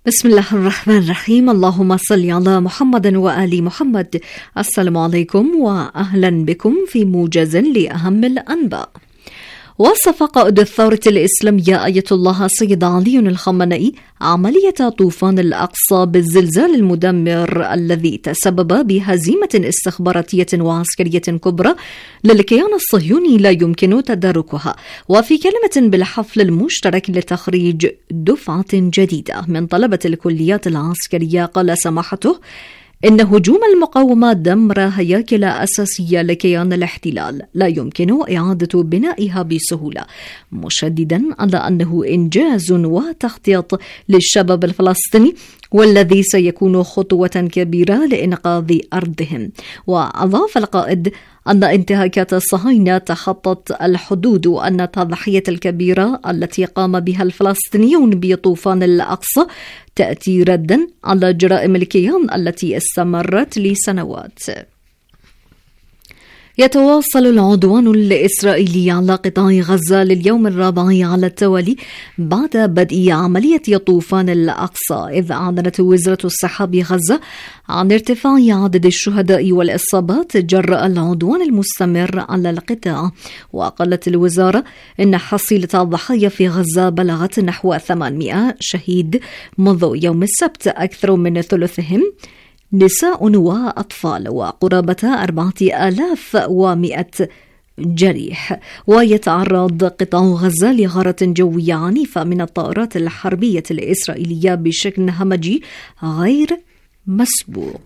بسم الله الرحمن الرحيم. اللهم صل على محمد وآل محمد. السلام عليكم وأهلا بكم في موجز لأهم الأنباء. وصف قائد الثورة الإسلامية آية الله السيد علي الخامنئي عملية طوفان الأقصى بالزلزال المدمر الذي تسبب بهزيمة استخباراتية وعسكرية كبرى للكيان الصهيوني لا يمكن تداركها. وفي كلمة بالحفل المشترك لتخريج دفعة جديدة من طلبة الكليات العسكرية قال سماحته إن هجوم المقاومة دمر هياكل أساسية لكيان الاحتلال لا يمكن إعادة بنائها بسهولة، مشددا على أنه إنجاز وتخطيط للشباب الفلسطيني والذي سيكون خطوة كبيرة لإنقاذ أرضهم. وأضاف القائد أن انتهاكات الصهاينة تخطت الحدود وأن التضحية الكبيرة التي قام بها الفلسطينيون بطوفان الأقصى تأتي ردا على جرائم الكيان التي استمرت لسنوات. يتواصل العدوان الإسرائيلي على قطاع غزة لليوم الرابع على التوالي بعد بدء عملية طوفان الأقصى، إذ أعلنت وزارة الصحة بغزة عن ارتفاع عدد الشهداء والإصابات جراء العدوان المستمر على القطاع. وقالت الوزارة إن حصيلة الضحايا في غزة بلغت نحو 800 شهيد منذ يوم السبت، أكثر من ثلثهم نساء وأطفال، وقرابة 4100 جريح. ويتعرض قطاع غزة لغارة جوية عنيفة من الطائرات الحربية الإسرائيلية بشكل همجي غير مسبوق.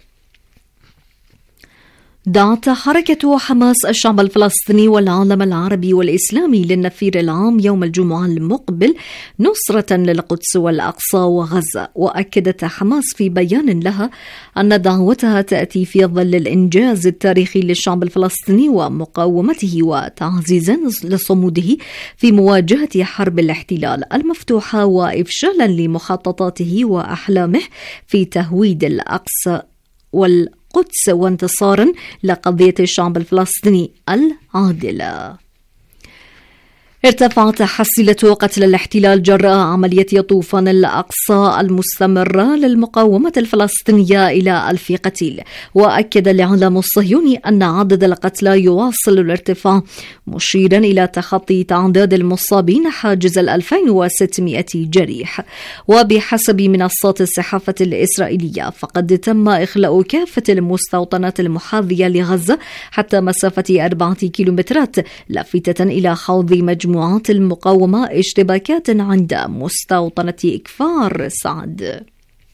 دعت حركة حماس الشعب الفلسطيني والعالم العربي والإسلامي للنفير العام يوم الجمعة المقبل نصرة للقدس والأقصى وغزة. وأكدت حماس في بيان لها أن دعوتها تأتي في ظل الإنجاز التاريخي للشعب الفلسطيني ومقاومته وتعزيزا لصموده في مواجهة حرب الاحتلال المفتوحة وإفشالا لمخططاته وأحلامه في تهويد الأقصى والقدس وانتصارا لقضية الشعب الفلسطيني العادلة. ارتفعت حصيلة قتل الاحتلال جراء عملية طوفان الأقصى المستمرة للمقاومة الفلسطينية إلى 1000 قتيل. وأكد الإعلام الصهيوني أن عدد القتلى يواصل الارتفاع، مشيرا إلى تخطي تعداد المصابين حاجز 2600 جريح. وبحسب منصات الصحافة الإسرائيلية فقد تم إخلاء كافة المستوطنات المحاذية لغزة حتى مسافة 4 كيلومترات، لافتة إلى خوض مجموعات المقاومة اشتباكات عند مستوطنة إكفار سعد.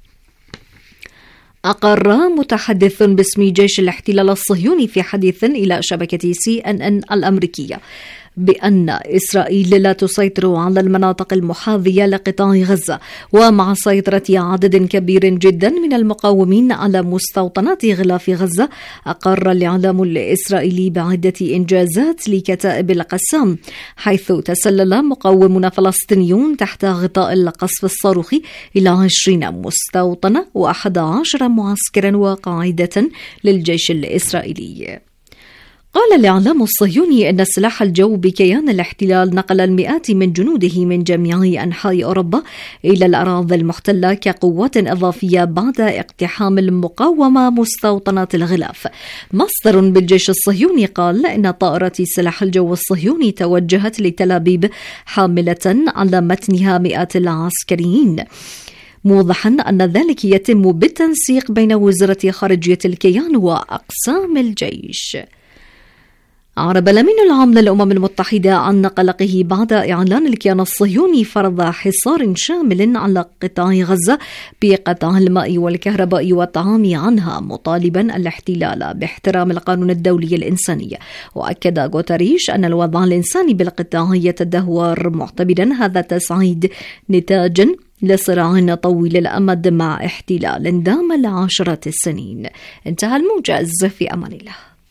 أقر متحدث باسم جيش الاحتلال الصهيوني في حديث إلى شبكة CNN الأمريكية بأن إسرائيل لا تسيطر على المناطق المحاذية لقطاع غزة، ومع سيطرة عدد كبير جدا من المقاومين على مستوطنات غلاف غزة أقر الإعلام الإسرائيلي بعدة إنجازات لكتائب القسام، حيث تسلل مقاومون فلسطينيون تحت غطاء القصف الصاروخي إلى 20 مستوطنة و11 معسكرا وقاعدة للجيش الإسرائيلي. قال الإعلام الصهيوني أن سلاح الجو بكيان الاحتلال نقل المئات من جنوده من جميع أنحاء أوروبا إلى الأراضي المحتلة كقوات إضافية بعد اقتحام المقاومة مستوطنات الغلاف. مصدر بالجيش الصهيوني قال إن طائرات سلاح الجو الصهيوني توجهت لتل أبيب حاملة على متنها مئات العسكريين، موضحا أن ذلك يتم بالتنسيق بين وزارة خارجية الكيان وأقسام الجيش. أعرب الأمين العام للأمم المتحدة عن قلقه بعد إعلان الكيان الصهيوني فرض حصار شامل على قطاع غزة بقطع الماء والكهرباء والطعام عنها، مطالبا الاحتلال باحترام القانون الدولي الإنساني. وأكد غوتريش أن الوضع الإنساني بالقطاع يتدهور، معتبرا هذا التصعيد نتاجا لصراع طويل الأمد مع احتلال دام لعشرات السنين. انتهى الموجز، في أمان الله.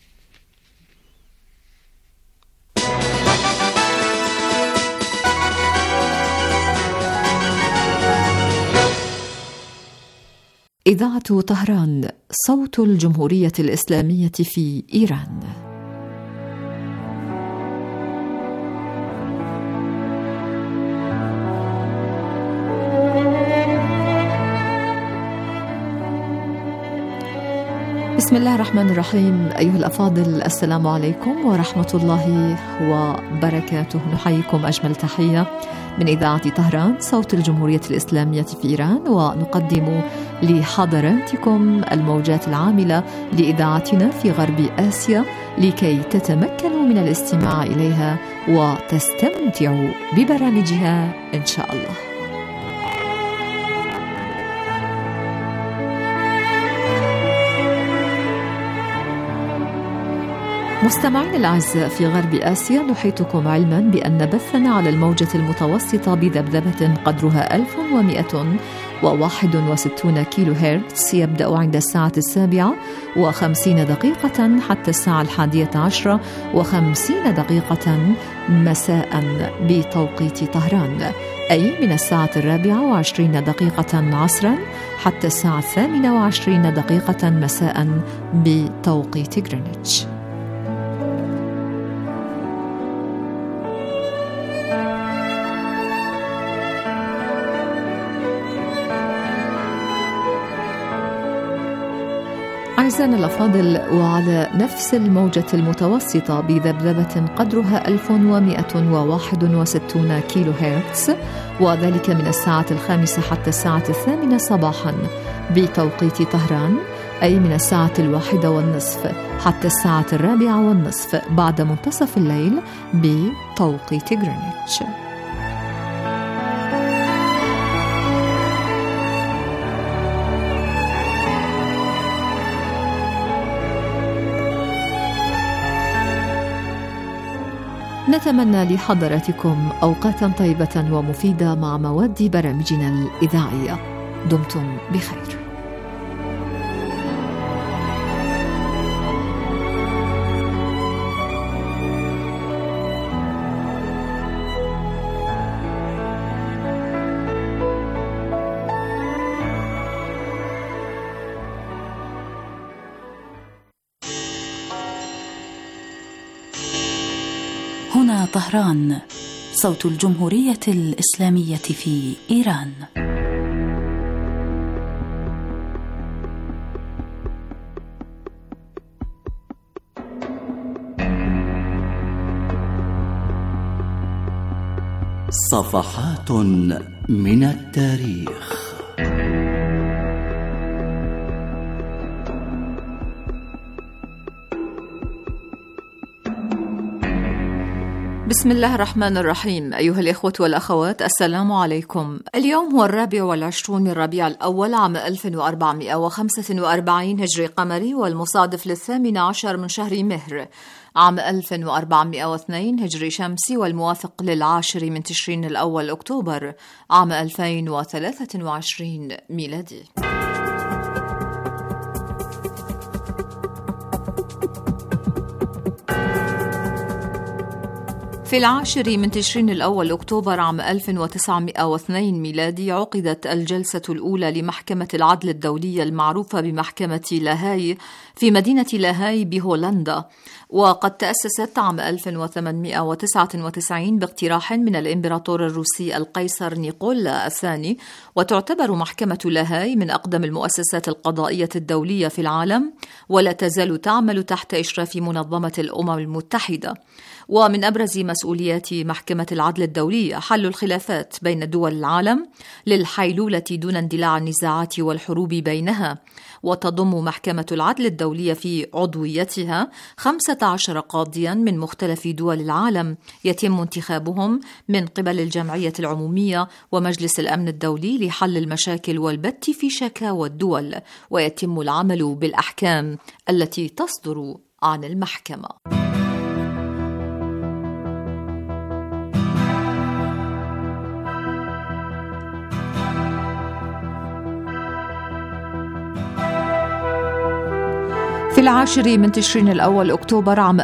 إذاعة طهران، صوت الجمهورية الإسلامية في إيران. بسم الله الرحمن الرحيم. أيها الأفاضل، السلام عليكم ورحمة الله وبركاته. نحييكم أجمل تحية من إذاعة طهران صوت الجمهورية الإسلامية في إيران، ونقدم لحضراتكم الموجات العاملة لإذاعتنا في غرب آسيا لكي تتمكنوا من الاستماع إليها وتستمتعوا ببرامجها إن شاء الله. مستمعين الأعزاء، في غرب آسيا نحيطكم علما بأن بثنا على الموجة المتوسطة بذبذبة قدرها 1161 كيلو هرتز يبدأ عند الساعة 7:50 حتى الساعة 11:50 مساء بتوقيت طهران، أي من الساعة 24:20 عصرا حتى الساعة 28:00 مساء بتوقيت غرينتش. أعزائنا الأفاضل، وعلى نفس الموجة المتوسطة بذبذبة قدرها 1161 كيلو هرتز، وذلك من الساعة 5 حتى الساعة 8 صباحا بتوقيت طهران، أي من الساعة 1:30 حتى الساعة 4:30 بعد منتصف الليل بتوقيت غرينتش. نتمنى لحضراتكم أوقاتا طيبة ومفيدة مع مواد برامجنا الإذاعية. دمتم بخير. هنا طهران صوت الجمهورية الإسلامية في إيران. صفحات من التاريخ. بسم الله الرحمن الرحيم. أيها الإخوة والأخوات، السلام عليكم. اليوم هو 24 من ربيع الأول عام 1445 هجري قمري، والمصادف ل18 من شهر مهر عام 1402 هجري شمسي، والموافق ل10 من تشرين الأول أكتوبر عام 2023 ميلادي. في 10 من تشرين الأول أكتوبر عام 1902 ميلادي عقدت الجلسة الأولى لمحكمة العدل الدولية المعروفة بمحكمة لاهاي في مدينة لاهاي بهولندا، وقد تأسست عام 1899 باقتراح من الإمبراطور الروسي القيصر نيقولا الثاني، وتعتبر محكمة لاهاي من أقدم المؤسسات القضائية الدولية في العالم، ولا تزال تعمل تحت إشراف منظمة الأمم المتحدة. ومن أبرز مسؤوليات محكمة العدل الدولية حل الخلافات بين دول العالم للحيلولة دون اندلاع النزاعات والحروب بينها، وتضم محكمة العدل الدولية في عضويتها 15 قاضيا من مختلف دول العالم يتم انتخابهم من قبل الجمعية العمومية ومجلس الأمن الدولي لحل المشاكل والبت في شكاوى الدول، ويتم العمل بالأحكام التي تصدر عن المحكمة. في العاشر من تشرين الأول أكتوبر عام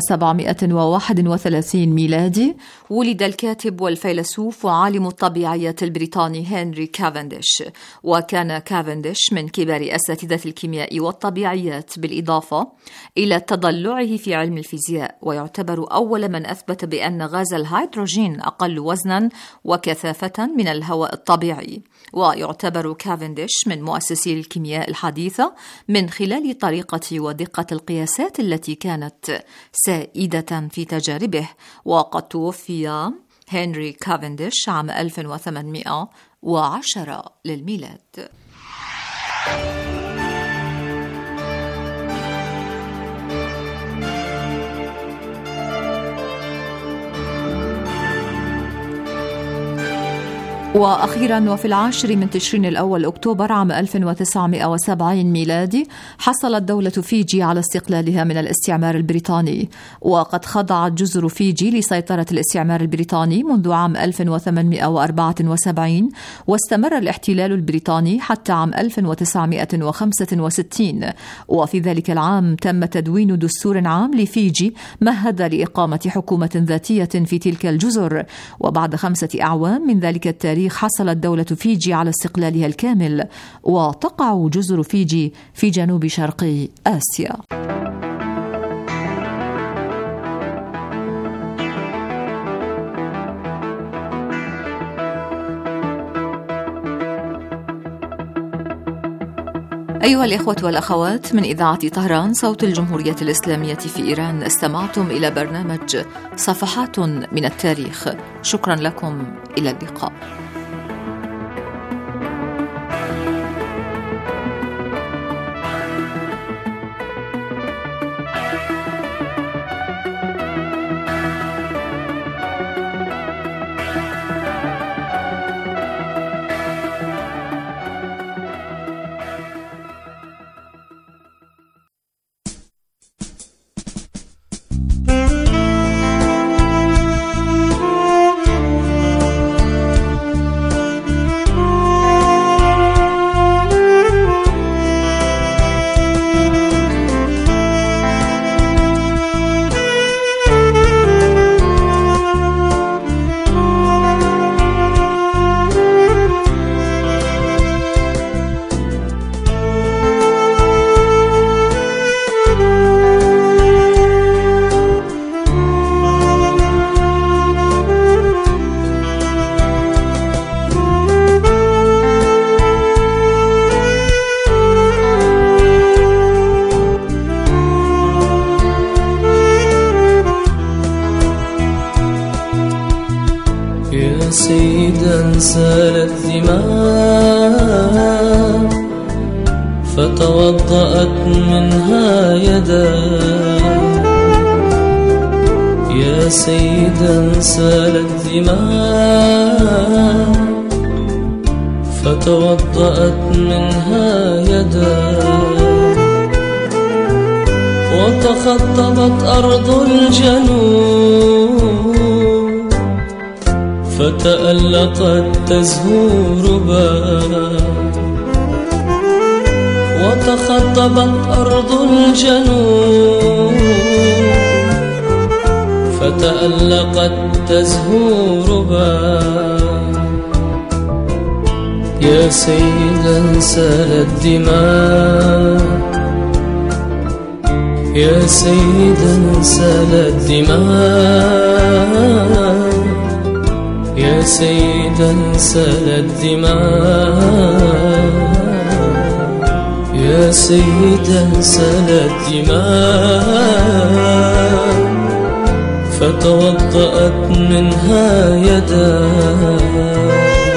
1731 ميلادي ولد الكاتب والفيلسوف وعالم الطبيعيات البريطاني هنري كافنديش. وكان كافنديش من كبار أساتذة الكيمياء والطبيعيات بالإضافة إلى تضلعه في علم الفيزياء، ويعتبر أول من أثبت بأن غاز الهيدروجين أقل وزنا وكثافة من الهواء الطبيعي. ويعتبر كافنديش من مؤسسي الكيمياء الحديثة من خلال طريقة ودقة القياسات التي كانت سائدة في تجاربه. وقد توفي هنري كافنديش عام 1810 للميلاد. وأخيرا وفي العاشر من تشرين الأول أكتوبر عام 1970 ميلادي حصلت دولة فيجي على استقلالها من الاستعمار البريطاني. وقد خضعت جزر فيجي لسيطرة الاستعمار البريطاني منذ عام 1874، واستمر الاحتلال البريطاني حتى عام 1965. وفي ذلك العام تم تدوين دستور عام لفيجي مهد لإقامة حكومة ذاتية في تلك الجزر. وبعد 5 أعوام من ذلك التاريخ حصلت دولة فيجي على استقلالها الكامل، وتقع جزر فيجي في جنوب شرق آسيا. أيها الإخوة والأخوات، من إذاعة طهران صوت الجمهورية الإسلامية في إيران، استمعتم إلى برنامج صفحات من التاريخ. شكرا لكم، إلى اللقاء. سيدا سالت دماء فتوضأت منها يداه. يا سيدا سالت دماء فتوضأت منها يداه. وتخطبت أرض الجنوب فتألقت تزهور باب. وتخطبت أرض الجنوب فتألقت تزهور باب. يا سيدا سالت دماء، يا سيدا سالت دماء، يا سيدا سالت دماء، يا سيدا سالت دماء فتوضأت منها يداه.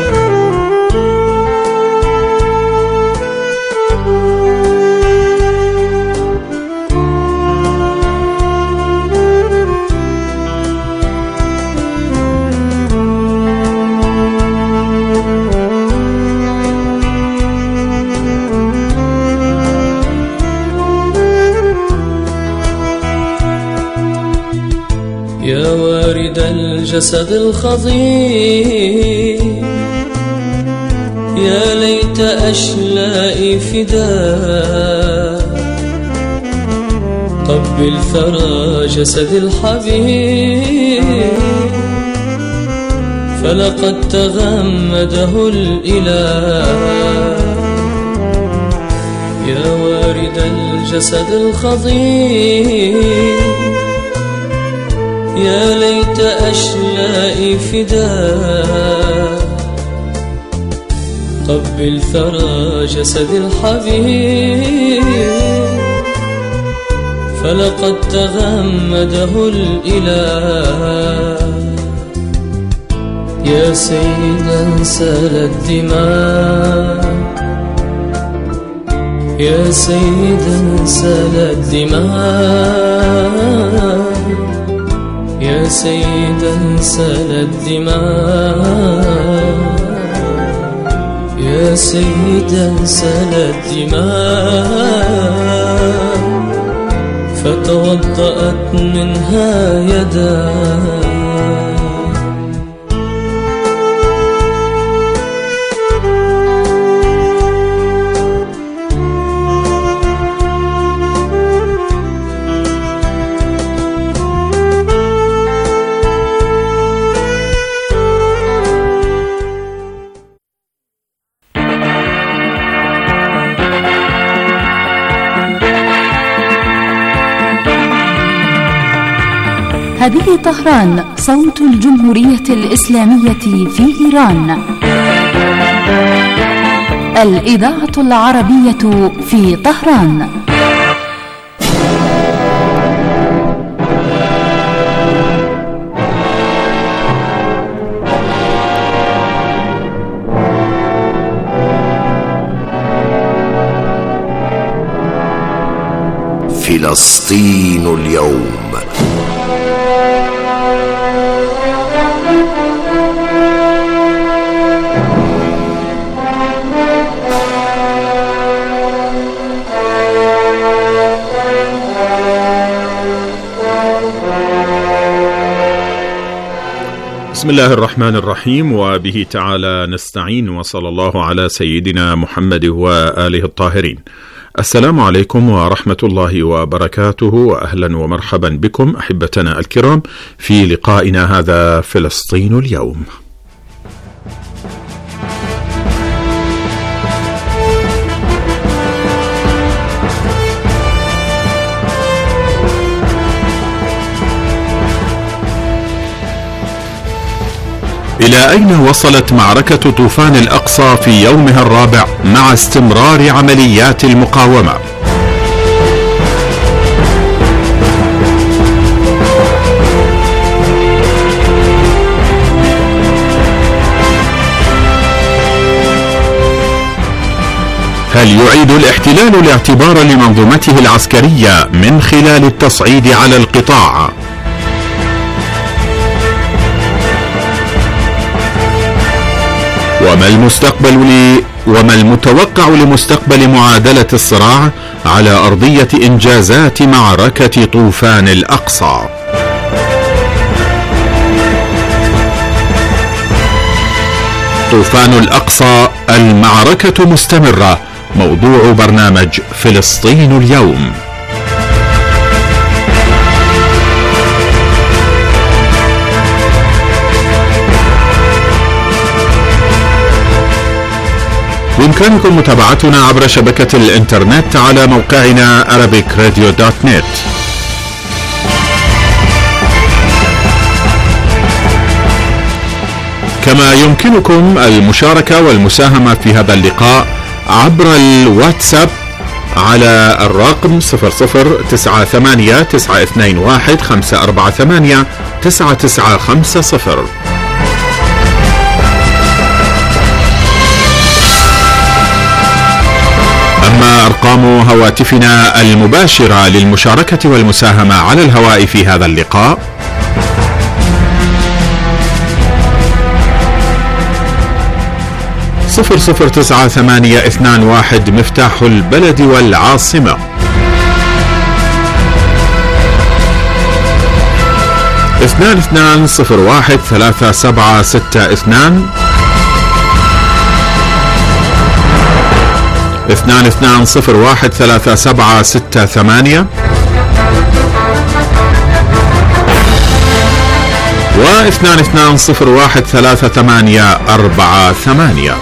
يا وارد الجسد الخضير، يا ليت أشلائي فداك. قبل ثرى جسد الحبيب فلقد تغمده الإله. يا وارد الجسد الخضير يا ليت أشلائي فداك. قبل ثرى جسد الحبيب فلقد تغمده الإله. يا سيدا سالت دماء يا سيدا سالت دماء يا سيدا سالت دماء يا سيدا سالت دماء فتوضأت منها يداك. هذه طهران صوت الجمهورية الإسلامية في إيران. الإذاعة العربية في طهران. فلسطين اليوم. بسم الله الرحمن الرحيم، وبه تعالى نستعين، وصلى الله على سيدنا محمد وآله الطاهرين. السلام عليكم ورحمة الله وبركاته، وأهلا ومرحبا بكم أحبتنا الكرام في لقائنا هذا فلسطين اليوم. إلى أين وصلت معركة طوفان الأقصى في يومها الرابع مع استمرار عمليات المقاومة؟ هل يعيد الاحتلال الاعتبار لمنظومته العسكرية من خلال التصعيد على القطاع؟ وما المتوقع لمستقبل معادلة الصراع على أرضية إنجازات معركة طوفان الأقصى؟ طوفان الأقصى، المعركة مستمرة، موضوع برنامج فلسطين اليوم. بإمكانكم متابعتنا عبر شبكة الإنترنت على موقعنا arabicradio.net. كما يمكنكم المشاركة والمساهمة في هذا اللقاء عبر الواتساب على الرقم 009921-548-9950. أما أرقام هواتفنا المباشرة للمشاركة والمساهمة على الهواء في هذا اللقاء 009821 مفتاح البلد والعاصمة، 22013762 22013768 و22013848.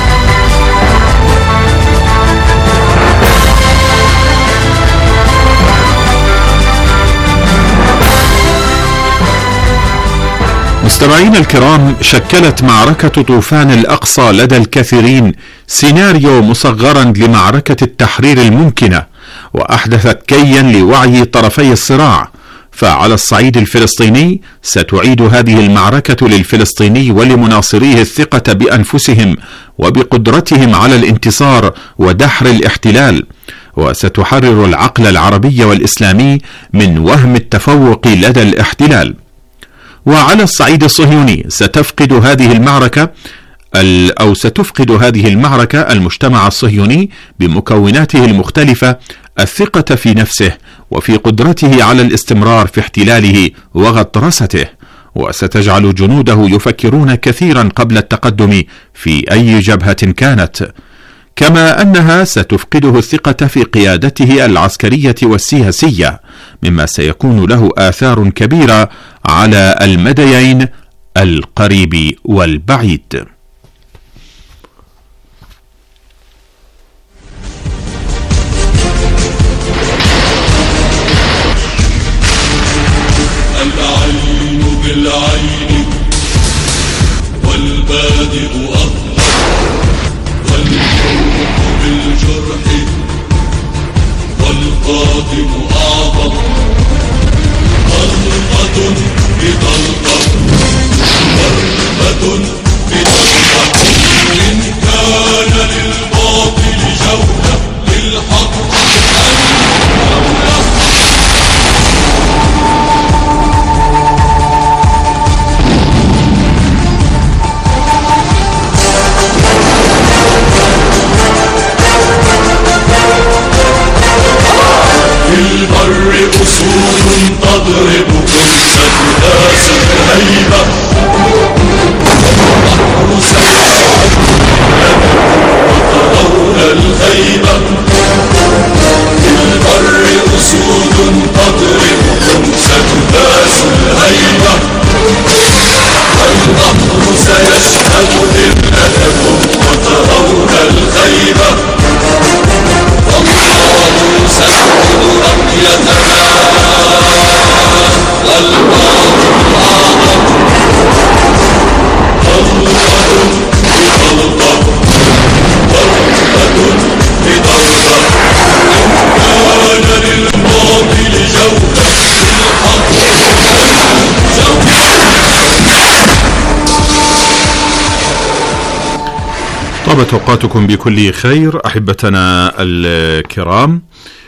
مستمعينا الكرام، شكلت معركة طوفان الأقصى لدى الكثيرين سيناريو مصغرا لمعركة التحرير الممكنة، وأحدثت كيا لوعي طرفي الصراع. فعلى الصعيد الفلسطيني ستعيد هذه المعركة للفلسطيني ولمناصريه الثقة بأنفسهم وبقدرتهم على الانتصار ودحر الاحتلال، وستحرر العقل العربي والإسلامي من وهم التفوق لدى الاحتلال. وعلى الصعيد الصهيوني ستفقد هذه المعركة المجتمع الصهيوني بمكوناته المختلفة الثقة في نفسه وفي قدرته على الاستمرار في احتلاله وغطرسته، وستجعل جنوده يفكرون كثيرا قبل التقدم في أي جبهة كانت، كما أنها ستفقده الثقة في قيادته العسكرية والسياسية، مما سيكون له آثار كبيرة على المديين القريب والبعيد. العين بالعين والبادئ أظهر والجرح بالجرح والقادم أعظم، ضربة بضربة ضربة بضربة، إن كان للباطل جولة للحق البر أسود تضرب كنسة ناس الهيبة، والبحر سيشهد وترون الهيبة. البر أسود تضرب كنسة ناس الهيبة، والبحر سيشهد ذلتكم وترون الهيبة. والله سيحفظ رقيتنا والباطل أعظم، ضربة بضربة ضربة بضربة، إن كان للباطل جولة للحق طابت أوقاتكم بكل خير أحبتنا الكرام.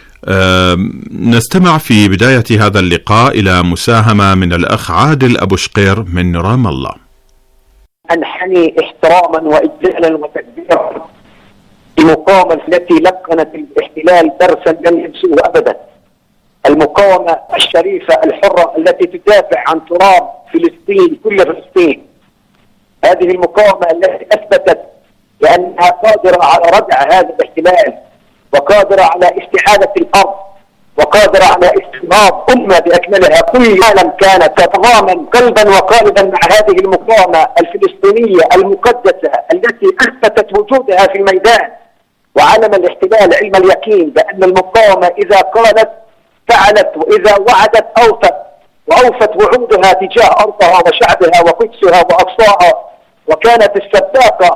نستمع في بداية هذا اللقاء إلى مساهمة من الأخ عادل أبو شقير من رام الله. أنحني احتراما وإجلالا وتقديرا المقاومة التي لقنت الاحتلال درسا لم ينسوه أبدا، المقاومة الشريفة الحرة التي تدافع عن تراب فلسطين، كل فلسطين. هذه المقاومة التي أثبتت بأنها قادرة على ردع هذا الاحتلال، وقادرة على استحالة الأرض، وقادرة على استنهاض أمة بأكملها. كل العالم كانت تتضامن قلبا وقالبا مع هذه المقاومة الفلسطينية المقدسة التي أثبتت وجودها في الميدان. وعلم الاحتلال علم اليقين بأن المقاومة إذا قالت فعلت، وإذا وعدت أوفت، وأوفت وعودها تجاه أرضها وشعبها وقدسها وأقصاها، وكانت السباقة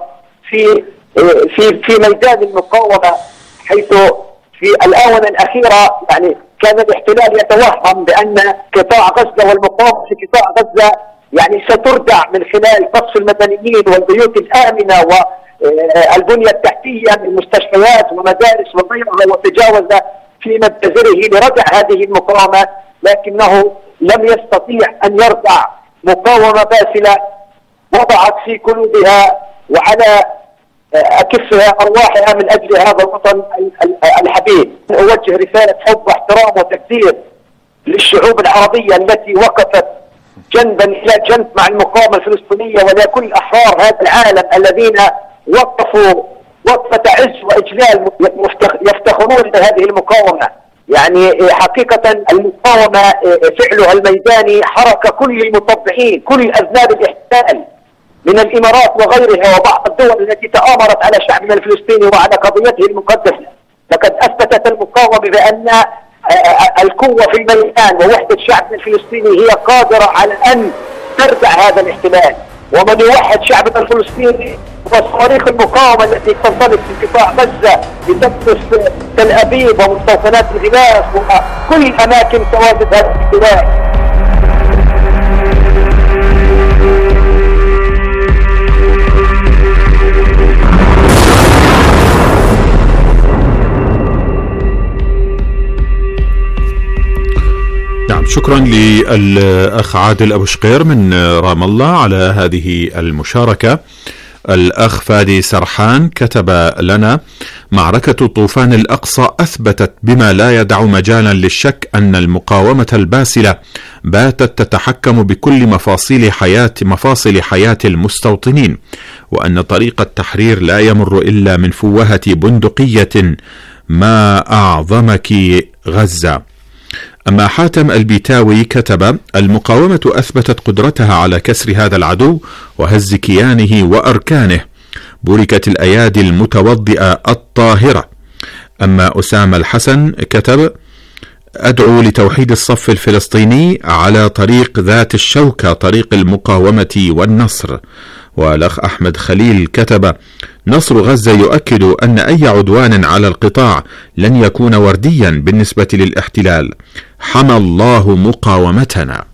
في ميدان المقاومة، حيث في الآونة الأخيرة يعني كان الاحتلال يتوهم بأن قطاع غزة والمقاومة في قطاع غزة يعني ستردع من خلال قصف المدنيين والبيوت الآمنة والبنية التحتية من مستشفيات ومدارس وغيرها، وتجاوز في مبتذله لردع هذه المقاومة، لكنه لم يستطيع أن يردع مقاومة باسلة وضعت في قلوبها وعلى أكفها أرواحها من أجل هذا الوطن الحبيب. أوجه رسالة حب واحترام وتقدير للشعوب العربية التي وقفت جنبا إلى جنب مع المقاومة الفلسطينية، ولكل أحرار هذا العالم الذين وقفوا وقفة عز وإجلال يفتخرون بهذه المقاومة. يعني حقيقة المقاومة فعلها الميداني حرك كل المطبعين، كل أذناب الاحتلال من الإمارات وغيرها وبعض الدول التي تآمرت على شعبنا الفلسطيني وعلى قضيته المقدسة. لقد أثبتت المقاومة بأن القوة في الميدان ووحدة شعبنا الفلسطيني هي قادرة على أن تردع هذا الاحتلال. ومن يوحد شعبنا الفلسطيني وصواريخ المقاومة التي تنطلق في قطاع غزة لتقصف تل أبيب ومستوطنات الغلاف وكل أماكن تواجد هذا الاحتلال. نعم، شكرا للأخ عادل أبو شقير من رام الله على هذه المشاركة. الأخ فادي سرحان كتب لنا: معركة طوفان الأقصى أثبتت بما لا يدع مجالا للشك أن المقاومة الباسلة باتت تتحكم بكل مفاصل حياة المستوطنين، وأن طريق التحرير لا يمر إلا من فوهة بندقية. ما أعظمك غزة. أما حاتم البيتاوي كتب: المقاومة أثبتت قدرتها على كسر هذا العدو وهز كيانه وأركانه. بوركت الأيادي المتوضئة الطاهرة. أما أسامة الحسن كتب: أدعو لتوحيد الصف الفلسطيني على طريق ذات الشوكة، طريق المقاومة والنصر. والأخ أحمد خليل كتب: نصر غزة يؤكد أن أي عدوان على القطاع لن يكون ورديا بالنسبة للاحتلال. حمى الله مقاومتنا.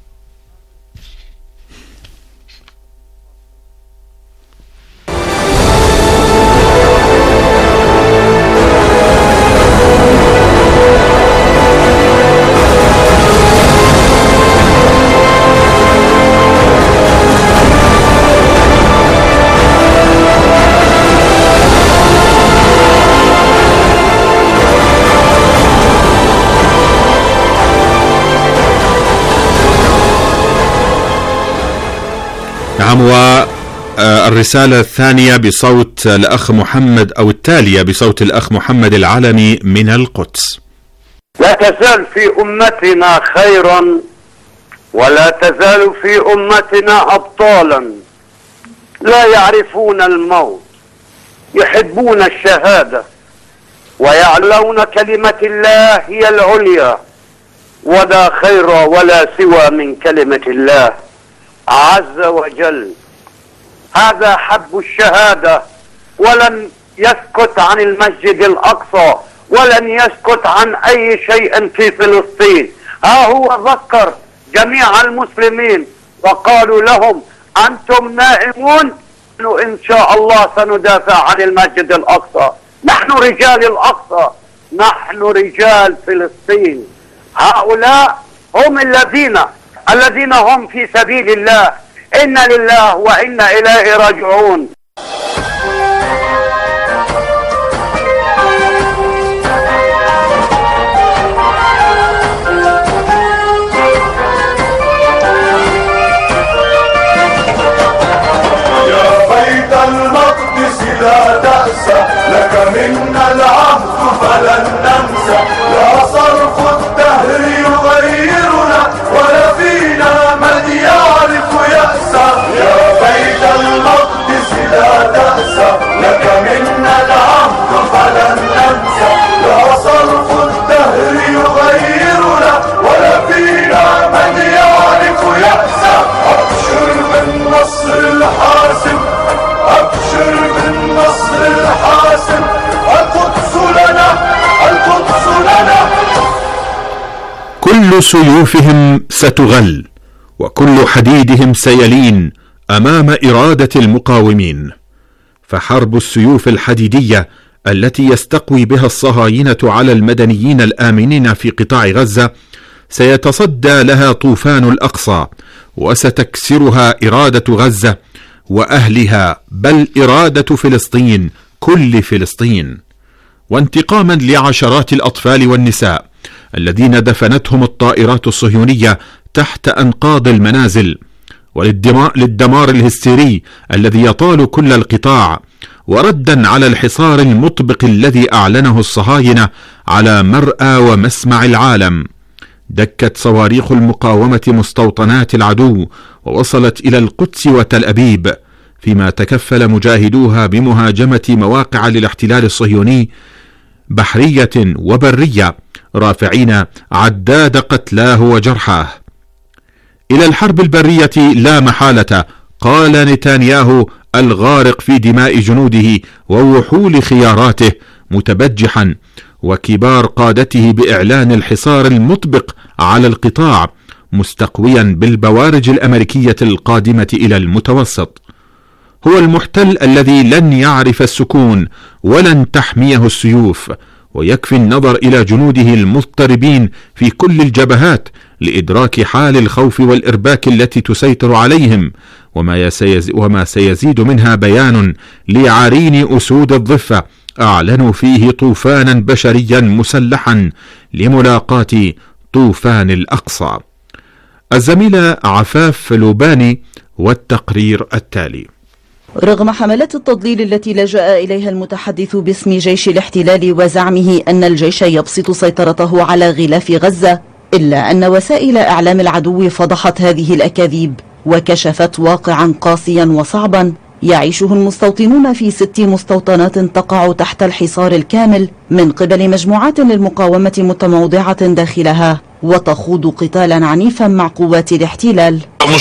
نعم، والرسالة الثانية بصوت الأخ محمد، أو التالية بصوت الأخ محمد العلمي من القدس. لا تزال في أمتنا خيرا، ولا تزال في أمتنا أبطالا لا يعرفون الموت، يحبون الشهادة ويعلون كلمة الله هي العليا، ولا خير ولا سوى من كلمة الله عز وجل. هذا حب الشهادة، ولن يسكت عن المسجد الأقصى، ولن يسكت عن أي شيء في فلسطين. ها هو ذكر جميع المسلمين وقالوا لهم: أنتم نائمون، إن شاء الله سندافع عن المسجد الأقصى. نحن رجال الأقصى، نحن رجال فلسطين. هؤلاء هم الذين هم في سبيل الله. إنا لله وإنا إليه راجعون. يا بيت المقدس لا تأسى، لك منا العهد فلن ننسى. لا صرف الدهر يغيرنا، ولا فينا من يعرف يأسى. يا بيت المقدس لا تأسى، لك منا العهد فلن ننسى. لا صرف الدهر يغيرنا، ولا فينا من يعرف يأسى. أبشر بالنصر الحاسم، أبشر بالنصر الحاسم. القدس لنا، القدس لنا. كل سيوفهم ستغل، وكل حديدهم سيلين أمام إرادة المقاومين. فحرب السيوف الحديدية التي يستقوي بها الصهاينة على المدنيين الآمنين في قطاع غزة سيتصدى لها طوفان الأقصى، وستكسرها إرادة غزة وأهلها، بل إرادة فلسطين، كل فلسطين. وانتقاما لعشرات الأطفال والنساء الذين دفنتهم الطائرات الصهيونية تحت أنقاض المنازل، وللدمار الهستيري الذي يطال كل القطاع، وردا على الحصار المطبق الذي أعلنه الصهاينة على مرأى ومسمع العالم. دكت صواريخ المقاومة مستوطنات العدو ووصلت إلى القدس وتل أبيب، فيما تكفل مجاهدوها بمهاجمة مواقع للاحتلال الصهيوني بحرية وبرية، رافعين عداد قتلاه وجرحاه. إلى الحرب البرية لا محالة، قال نتنياهو الغارق في دماء جنوده ووحول خياراته، متبجحا وكبار قادته بإعلان الحصار المطبق على القطاع، مستقويا بالبوارج الأمريكية القادمة إلى المتوسط. هو المحتل الذي لن يعرف السكون ولن تحميه السيوف، ويكفي النظر إلى جنوده المضطربين في كل الجبهات لإدراك حال الخوف والإرباك التي تسيطر عليهم، وما سيزيد منها بيان لعرين أسود الضفة أعلنوا فيه طوفانا بشريا مسلحا لملاقاة طوفان الأقصى. الزميلة عفاف لوباني والتقرير التالي. رغم حملات التضليل التي لجأ إليها المتحدث باسم جيش الاحتلال وزعمه أن الجيش يبسط سيطرته على غلاف غزة، إلا أن وسائل إعلام العدو فضحت هذه الأكاذيب وكشفت واقعا قاسيا وصعبا يعيشه المستوطنون في 6 مستوطنات تقع تحت الحصار الكامل من قبل مجموعات للمقاومة متموضعة داخلها وتخوض قتالا عنيفا مع قوات الاحتلال.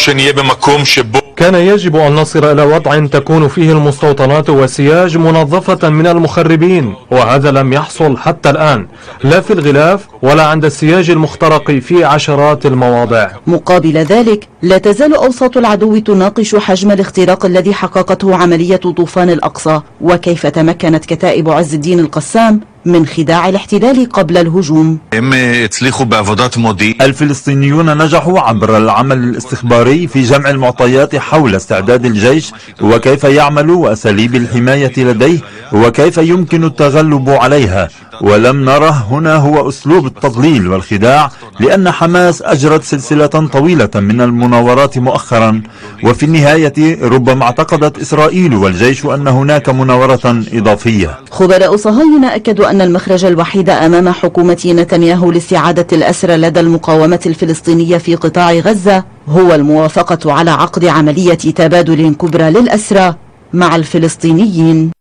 كان يجب أن نصل إلى وضع تكون فيه المستوطنات وسياج منظفة من المخربين، وهذا لم يحصل حتى الآن، لا في الغلاف ولا عند السياج المخترق في عشرات المواضع. مقابل ذلك لا تزال أوساط العدو تناقش حجم الاختراق الذي حققته عملية طوفان الأقصى، وكيف تمكنت كتائب عز الدين القسام من خداع الاحتلال قبل الهجوم. الفلسطينيون نجحوا عبر العمل الاستخباري في جمع المعطيات حول استعداد الجيش وكيف يعمل وأساليب الحماية لديه وكيف يمكن التغلب عليها، ولم نره هنا هو أسلوب التضليل والخداع، لأن حماس أجرت سلسلة طويلة من المناورات مؤخرا، وفي النهاية ربما اعتقدت إسرائيل والجيش أن هناك مناورة إضافية. خبراء صهاينة أكدوا أن المخرج الوحيد أمام حكومة نتنياهو لاستعادة الأسرى لدى المقاومة الفلسطينية في قطاع غزة هو الموافقة على عقد عملية تبادل كبرى للأسرى مع الفلسطينيين.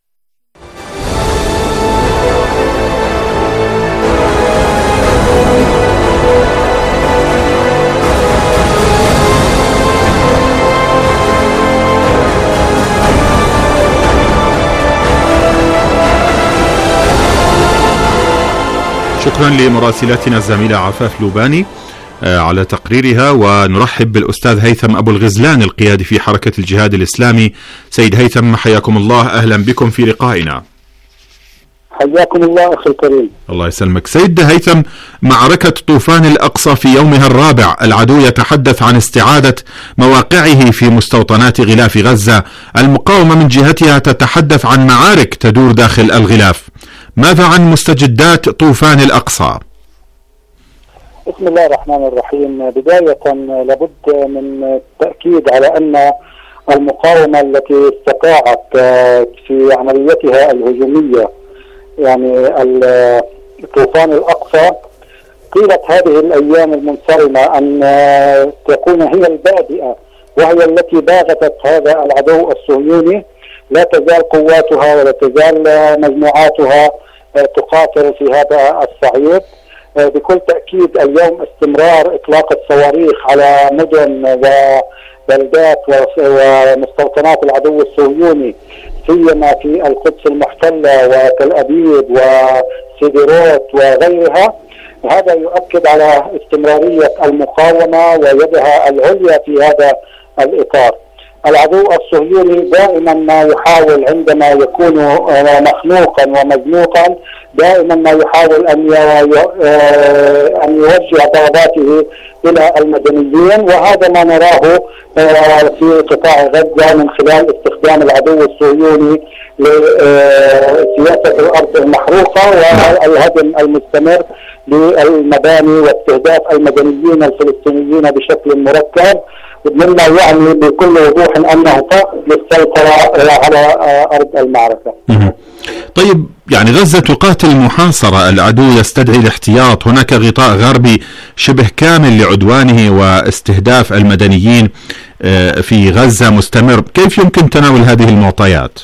شكرا لمراسلتنا الزميلة عفاف لوباني على تقريرها، ونرحب بالأستاذ هيثم أبو الغزلان القيادي في حركة الجهاد الإسلامي. سيد هيثم حياكم الله، أهلا بكم في لقائنا. حياكم الله أخي الكريم. الله يسلمك. سيد هيثم، معركة طوفان الأقصى في يومها الرابع، العدو يتحدث عن استعادة مواقعه في مستوطنات غلاف غزة، المقاومة من جهتها تتحدث عن معارك تدور داخل الغلاف. ماذا عن مستجدات طوفان الأقصى؟ بسم الله الرحمن الرحيم. بداية لابد من التأكيد على أن المقاومة التي استطاعت في عمليتها الهجومية يعني طوفان الأقصى طيلة هذه الأيام المنصرمة أن تكون هي البادئة وهي التي باغتت هذا العدو الصهيوني. لا تزال قواتها ولا تزال مجموعاتها تقاتل في هذا الصعيد. بكل تأكيد اليوم استمرار إطلاق الصواريخ على مدن وبلدات ومستوطنات العدو الصهيوني، سيما في القدس المحتلة وتل أبيب وسيديروت وغيرها. هذا يؤكد على استمرارية المقاومة ويدها العليا في هذا الإطار. العدو الصهيوني دائما ما يحاول عندما يكون مخنوقا ومزنوقا دائما ما يحاول أن يوجه ضرباته إلى المدنيين، وهذا ما نراه في قطاع غزة من خلال استخدام العدو الصهيوني لسياسة الأرض المحروقة والهدم المستمر للمباني واستهداف المدنيين الفلسطينيين بشكل مركب. مما يعني بكل وضوح أنه فاقد للسيطرة على أرض المعركة. طيب، يعني غزة تقاتل محاصرة، العدو يستدعي الاحتياط، هناك غطاء غربي شبه كامل لعدوانه واستهداف المدنيين في غزة مستمر، كيف يمكن تناول هذه المعطيات؟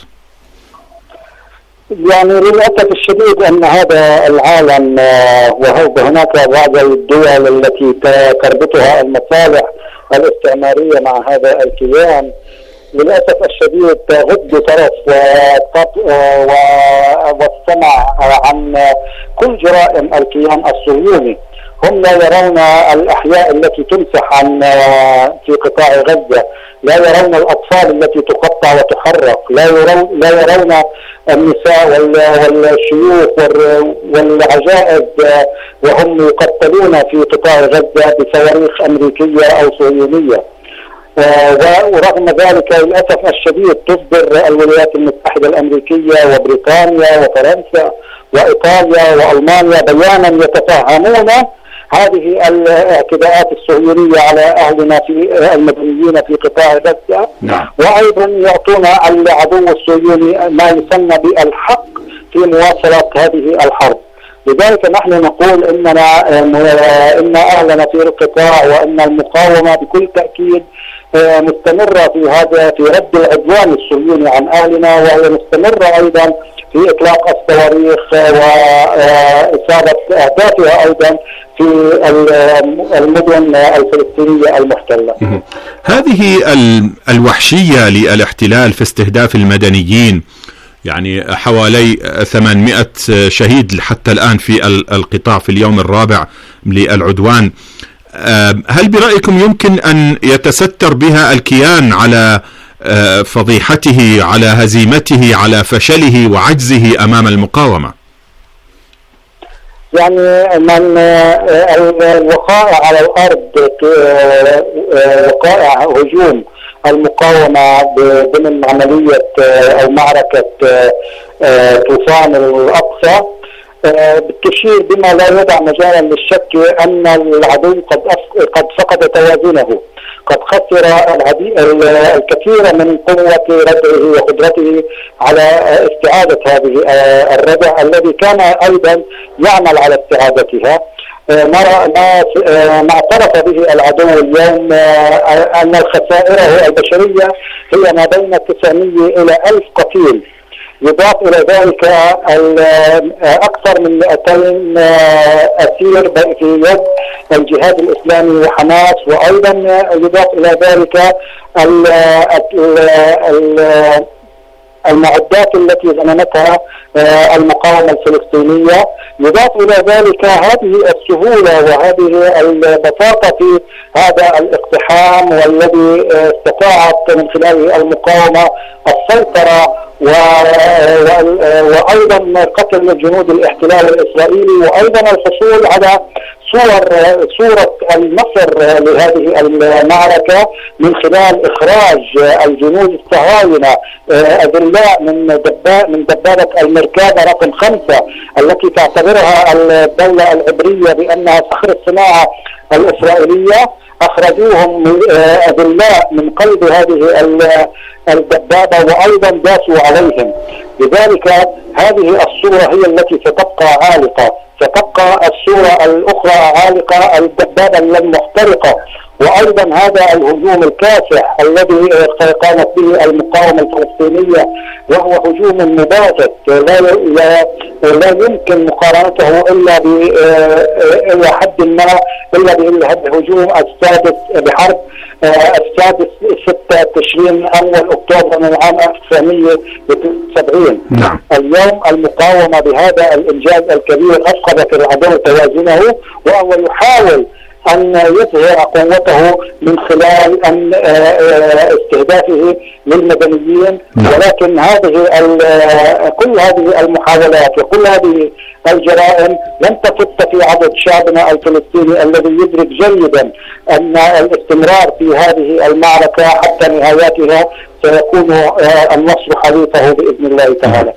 يعني للأسف الشديد أن هذا العالم وهناك بعض الدول التي تربطها المصالح الاستعمارية مع هذا الكيان للأسف الشديد تغض طرف والسمع عن كل جرائم الكيان الصهيوني. هم لا يرون الأحياء التي تمسح عن في قطاع غزة، لا يرون الأطفال التي تقطع وتحرق، لا يرون النساء والشيوخ والعجائز وهم يقتلون في قطاع غزة بصواريخ أمريكية أو صهيونية. ورغم ذلك للأسف الشديد تصدر الولايات المتحدة الأمريكية وبريطانيا وفرنسا وإيطاليا وألمانيا بيانا يتفهمون هذه الاعتداءات الصهيونية على أهلنا في المدنيين في قطاع غزة، وأيضا يعطون العدو الصهيوني ما يسمى بالحق في مواصلة هذه الحرب. لذلك نحن نقول إن أهلنا في القطاع وأن المقاومة بكل تأكيد مستمرة في رد العدوان الصهيوني عن أهلنا، وهي مستمرة أيضا في إطلاق الصواريخ وإصابة أهدافها أيضا في المدن الفلسطينية المحتلة. هذه الوحشية للاحتلال في استهداف المدنيين، يعني حوالي 800 شهيد حتى الآن في القطاع في اليوم الرابع للعدوان، هل برأيكم يمكن أن يتستر بها الكيان على فضيحته، على هزيمته، على فشله وعجزه أمام المقاومة؟ يعني من الوقائع على الأرض، وقائع هجوم المقاومة ضمن عملية أو معركة طوفان الأقصى بتشير بما لا يدع مجالا للشك أن العدو قد فقد توازنه، قد خسر الكثير من قوة ردعه وقدرته على استعادة هذه الردع الذي كان أيضا يعمل على استعادتها. ما اعترف به العدو اليوم أن خسائره البشرية هي ما بين 900 إلى 1000 قتيل، يضاف إلى ذلك أكثر من 200 أسير في يد الجهاد الإسلامي وحماس، وأيضا يضاف إلى ذلك المعدات التي ضمنتها المقاومة الفلسطينية. يضاف إلى ذلك هذه السهولة وهذه البساطة في هذا الاقتحام، والذي استطاعت من خلاله المقاومة السيطرة وأيضا قتل جنود الاحتلال الإسرائيلي، وأيضا الحصول على صورة النصر لهذه المعركة من خلال إخراج الجنود الصهاينة أذلاء من دبابة المركبة رقم 5 التي تعتبرها الدولة العبرية بأنها صخر الصناعة الإسرائيلية. أخرجوهم أذلاء من قلب هذه الدبابة وأيضا داسوا عليهم. لذلك هذه الصورة هي التي ستبقى عالقة، ستبقى الصورة الأخرى عالقة، الدبابة المحترقة، وأيضا هذا الهجوم الكاسح الذي قامت به المقاومة الفلسطينية، وهو هجوم مباغت لا يمكن مقارنته إلا حد ما إلا بالهجوم السادس بحرب السادس 6 تشرين أول أكتوبر من العام 1973. اليوم المقاومة بهذا الإنجاز الكبير أفقدت العدو توازنه، وهو يحاول أن يظهر قوته من خلال أن استهدافه للمدنيين، ولكن كل هذه المحاولات وكل هذه الجرائم لن تفت في عدد شعبنا الفلسطيني الذي يدرك جيدا أن الاستمرار في هذه المعركة حتى نهايتها سيكون النصر حليفه بإذن الله تعالى.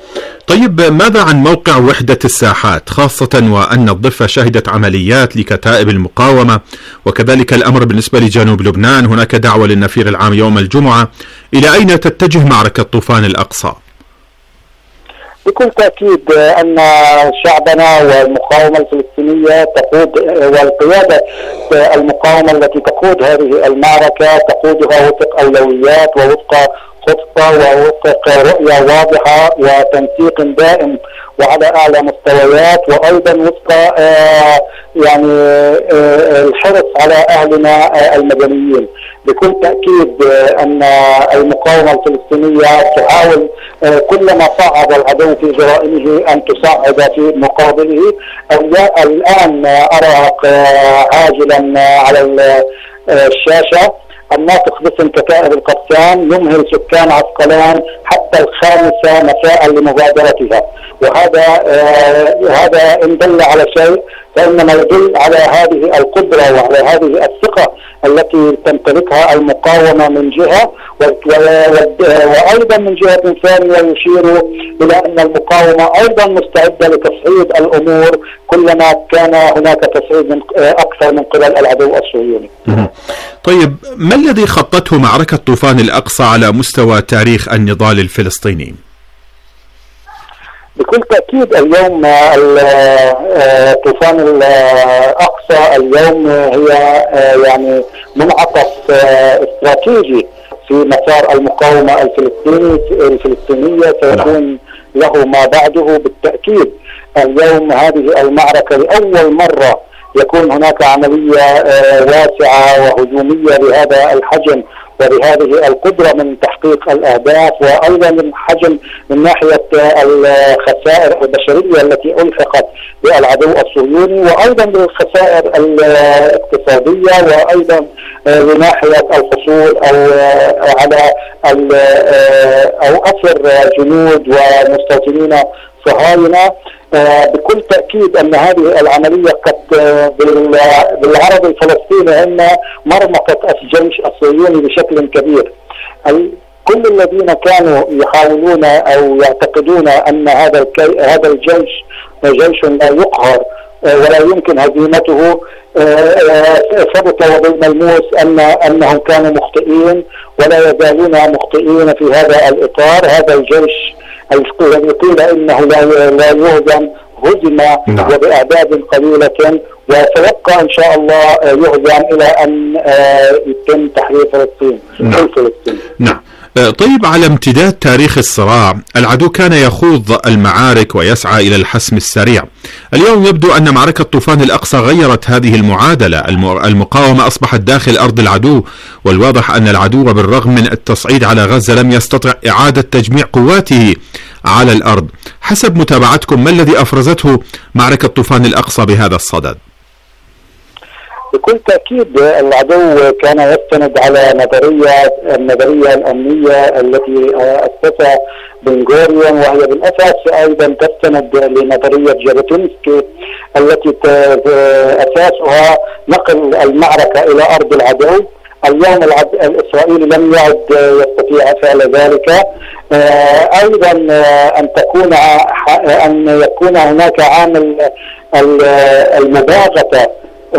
طيب ماذا عن موقع وحدة الساحات، خاصة وأن الضفة شهدت عمليات لكتائب المقاومة، وكذلك الأمر بالنسبة لجنوب لبنان، هناك دعوة للنفير العام يوم الجمعة، إلى أين تتجه معركة طوفان الأقصى؟ بكل تأكيد أن شعبنا والمقاومة الفلسطينية تقود، والقيادة المقاومة التي تقود هذه المعركة تقودها وفق أولويات ووفق خطة ووفق رؤية واضحة وتنسيق دائم وعلى أعلى مستويات، وأيضا وفق يعني الحرص على أهلنا المدنيين. بكل تأكيد أن المقاومة الفلسطينية تحاول كلما صعد العدو في جرائمه أن تصعد في مقابله. الآن أرى عاجلا على الشاشة الناطق باسم كتائب القسام يمهل سكان عسقلان حتى 5 مساء لمغادرتها، وهذا إن دل على شيء فإنما يدل على هذه القدرة وعلى هذه الثقة التي تمتلكها المقاومة من جهة، وأيضا من جهة ثانية يشير إلى أن المقاومة أيضا مستعدة لتصعيد الأمور كلما كان هناك تصعيد أكثر من قبل العدو الصهيوني. طيب ما الذي خطته معركة طوفان الأقصى على مستوى تاريخ النضال الفلسطيني؟ بكل تأكيد اليوم طوفان الأقصى اليوم هي يعني منعطف استراتيجي في مسار المقاومة الفلسطينية سيكون له ما بعده بالتأكيد. اليوم هذه المعركة لأول مرة يكون هناك عملية واسعة وهجومية بهذا الحجم وبهذه القدرة من تحقيق الأهداف، وأيضا من حجم من ناحية الخسائر البشرية التي ألحقت بالعدو الصهيوني، وأيضا بالخسائر الاقتصادية، وأيضا من ناحية الحصول على أو أسر جنود ومستوطنين صهاينة. بكل تأكيد أن هذه العملية قد بالعربي الفلسطيني أن مرمطت الجيش الصهيوني بشكل كبير. كل الذين كانوا يحاولون أو يعتقدون أن هذا الجيش جيش لا يقهر ولا يمكن هزيمته ثبت وبالملموس أنهم كانوا مخطئين ولا يزالون مخطئين في هذا الإطار. هذا الجيش الذي قيل إنه لا يهزم هزم وبأعداد قليلة، وسيبقى إن شاء الله يهزم إلى أن يتم تحرير فلسطين. نعم. طيب على امتداد تاريخ الصراع العدو كان يخوض المعارك ويسعى إلى الحسم السريع. اليوم يبدو أن معركة طوفان الأقصى غيرت هذه المعادلة. المقاومة أصبحت داخل أرض العدو، والواضح أن العدو بالرغم من التصعيد على غزة لم يستطع إعادة تجميع قواته على الأرض. حسب متابعتكم ما الذي أفرزته معركة طوفان الأقصى بهذا الصدد؟ بكل تأكيد العدو كان يستند على النظرية الأمنية التي أسسها بن غوريون، وهي بالأساس أيضا تستند لنظرية جابوتينسكي التي أساسها نقل المعركة إلى أرض العدو. اليوم الإسرائيلي لم يعد يستطيع فعل ذلك. أيضا أن يكون هناك عامل المباغتة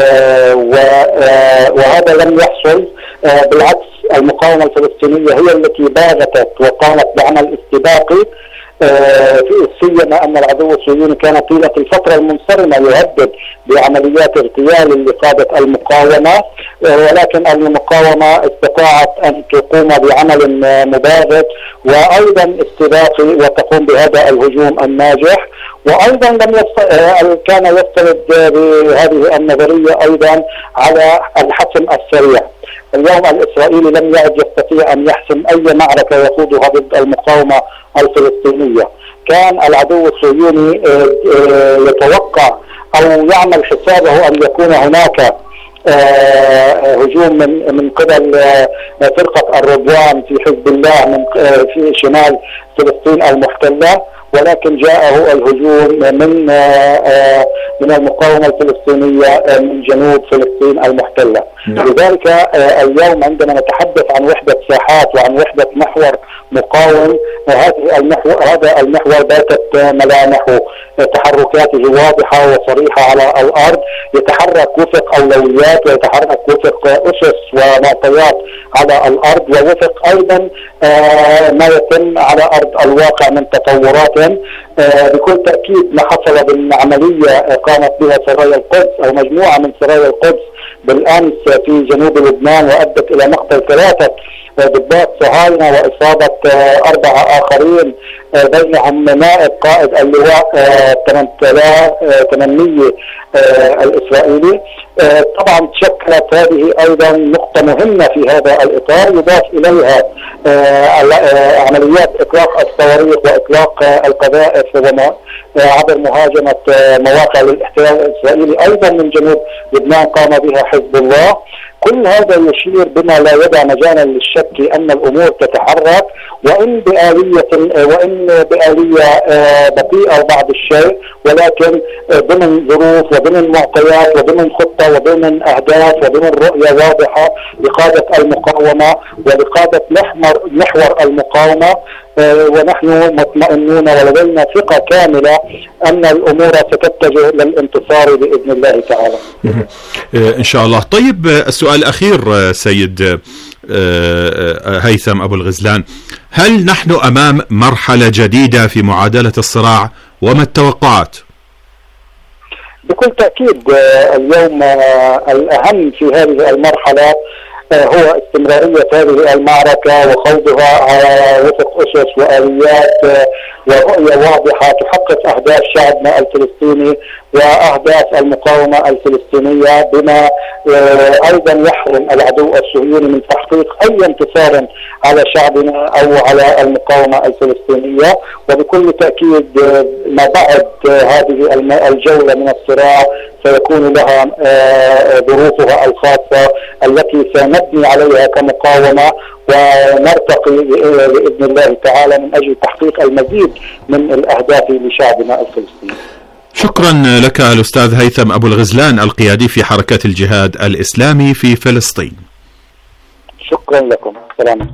وهذا لم يحصل. بالعكس المقاومة الفلسطينية هي التي باغتت وقامت بعمل استباقي، سيما أن العدو الصهيوني كان طيلة الفترة المنصرمة يهدد بعمليات اغتيال لقادة المقاومة، ولكن المقاومة استطاعت أن تقوم بعمل مباغت وأيضا استباقي وتقوم بهذا الهجوم الناجح. وأيضا كان يستند بهذه النظرية أيضا على الحسم السريع. اليوم الإسرائيلي لم يعد يستطيع أن يحسم أي معركة يخوضها ضد المقاومة الفلسطينية. كان العدو الصهيوني يتوقع أو يعمل حسابه أن يكون هناك هجوم من قبل فرقة الرضوان في حزب الله في شمال فلسطين المحتلة، ولكن جاءه الهجوم من المقاومة الفلسطينية من جنوب فلسطين المحتلة. لذلك اليوم عندما نتحدث عن وحدة ساحات وعن وحدة محور مقاوم، هذا المحور باتت ملامحه تحركاته واضحة وصريحة على الأرض، يتحرك وفق أولويات ويتحرك وفق أسس ومعطيات على الأرض، ووفق أيضا ما يتم على أرض الواقع من تطورات. بكل تأكيد ما حصل من عملية قامت بها سرايا القدس أو مجموعة من سرايا القدس بالأمس في جنوب لبنان وأدت إلى مقتل 3 ضباط صهاينة وإصابة 4 آخرين، بينهم نائب قائد اللواء 800 الإسرائيلي. طبعا شكلت هذه أيضا نقطة مهمة في هذا الإطار، يضاف إليها عمليات إطلاق الصواريخ وإطلاق القذائف عبر مهاجمة مواقع للاحتلال الإسرائيلي أيضا من جنوب لبنان قام بها حزب الله. كل هذا يشير بما لا يدع مجالا للشك أن الأمور تتحرك، وإن بآلية بطيئة بعض الشيء، ولكن ضمن ظروف وضمن معطيات وضمن خطة وضمن أهداف وضمن رؤية واضحة لقادة المقاومة ولقادة محور المقاومة. ونحن مطمئنون ولدينا ثقة كاملة أن الأمور ستتجه للانتصار بإذن الله تعالى إن شاء الله. طيب السؤال الأخير سيد هيثم أبو الغزلان، هل نحن أمام مرحلة جديدة في معادلة الصراع وما التوقعات؟ بكل تأكيد اليوم الأهم في هذه المرحلة هو استمرارية هذه المعركة وخوضها على وفق أسس وآليات ورؤية واضحة تحقق أهداف شعبنا الفلسطيني وأهداف المقاومة الفلسطينية، بما أيضا يحرم العدو الصهيوني من تحقيق أي انتصار على شعبنا أو على المقاومة الفلسطينية. وبكل تأكيد ما بعد هذه الجولة من الصراع سيكون لها ظروفها الخاصة التي سنبني عليها كمقاومة ونرتقي بإذن الله تعالى من أجل تحقيق المزيد من الأهداف لشعبنا الفلسطيني. شكرا لك الأستاذ هيثم أبو الغزلان القيادي في حركة الجهاد الإسلامي في فلسطين. شكرا لكم. سلام.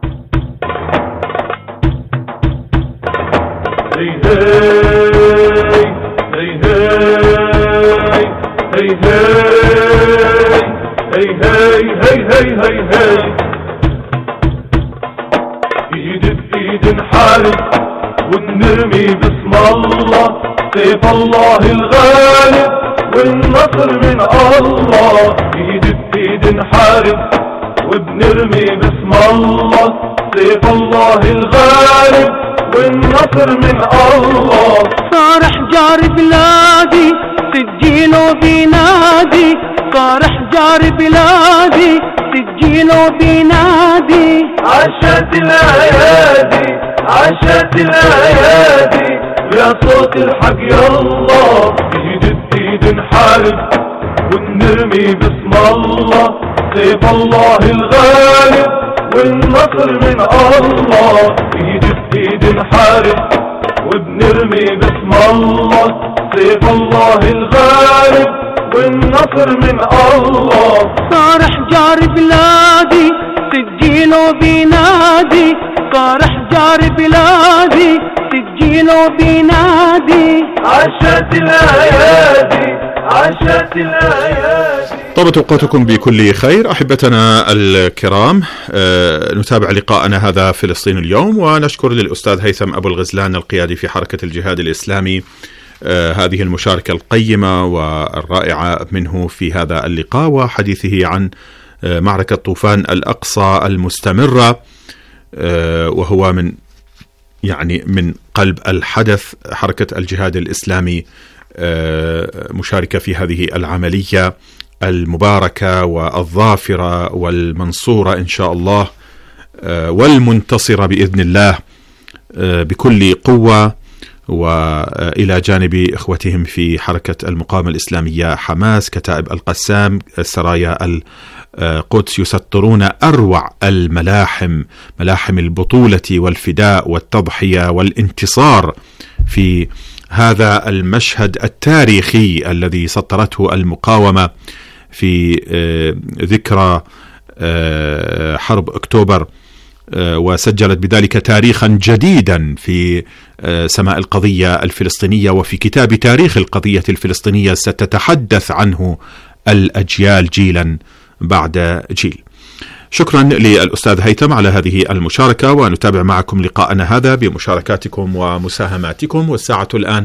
ايد بايد نحارب ونرمي باسم الله، سيف الله الغالب والنصر من الله. ايد بايد نحارب وبنرمي باسم الله، سيف الله الغالب والنصر من الله. صار حجار بلادي سجيله بينادي، صار حجار بلادي سجيله بينادي. عاشت الايادي عاشت الايادي يا صوت الحق يا الله. ايد بايد نحارب ونرمي باسم الله، سيف الله الغالب والنصر من الله. ايد بايد نحارب وبنرمي باسم الله، سيف الله الغالب والنصر من الله. صار حجار بلادي سجيله بينادي، صار حجار بلادي سجيله بينادي. عاشت الايادي عاشت الايادي. طابت اوقاتكم بكل خير احبتنا الكرام. نتابع لقاءنا هذا فلسطين اليوم، ونشكر للاستاذ هيثم ابو الغزلان القيادي في حركة الجهاد الاسلامي هذه المشاركة القيمة والرائعة منه في هذا اللقاء وحديثه عن معركة طوفان الأقصى المستمرة، وهو من قلب الحدث. حركة الجهاد الإسلامي مشاركة في هذه العملية المباركة والظافرة والمنصورة إن شاء الله والمنتصرة بإذن الله بكل قوة. وإلى جانب إخوتهم في حركة المقاومة الإسلامية حماس، كتائب القسام، سرايا القدس، يسطرون أروع الملاحم، ملاحم البطولة والفداء والتضحية والانتصار في هذا المشهد التاريخي الذي سطرته المقاومة في ذكرى حرب أكتوبر، وسجلت بذلك تاريخا جديدا في سماء القضية الفلسطينية وفي كتاب تاريخ القضية الفلسطينية ستتحدث عنه الأجيال جيلا بعد جيل. شكرا للأستاذ هيثم على هذه المشاركة، ونتابع معكم لقاءنا هذا بمشاركاتكم ومساهماتكم. والساعة الآن